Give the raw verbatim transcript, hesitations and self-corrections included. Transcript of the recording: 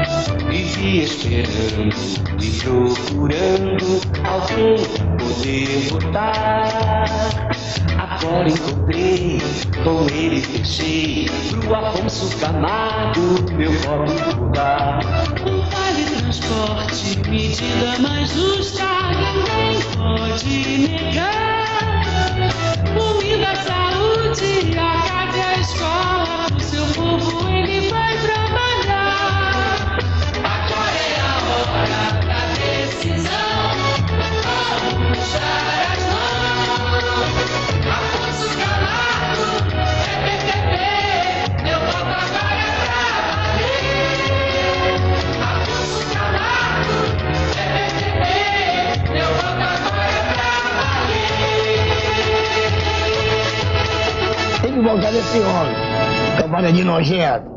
Vivi esperando e procurando alguém pra poder votar. Agora encontrei, com ele fechei pro Afonso Camargo meu voto mudar. O Vale Transporte, medida mais justa, ninguém pode negar. Comida, saúde, a casa e a escola, o seu povo ele vai trabalhar. Agora é a hora da decisão, vamos dar as mãos. Afonso Camargo, é P T P, meu voto agora é pra valer. Afonso Camargo, é P T P, meu voto agora é pra valer. Tem que votar nesse homem, trabalha de nojento.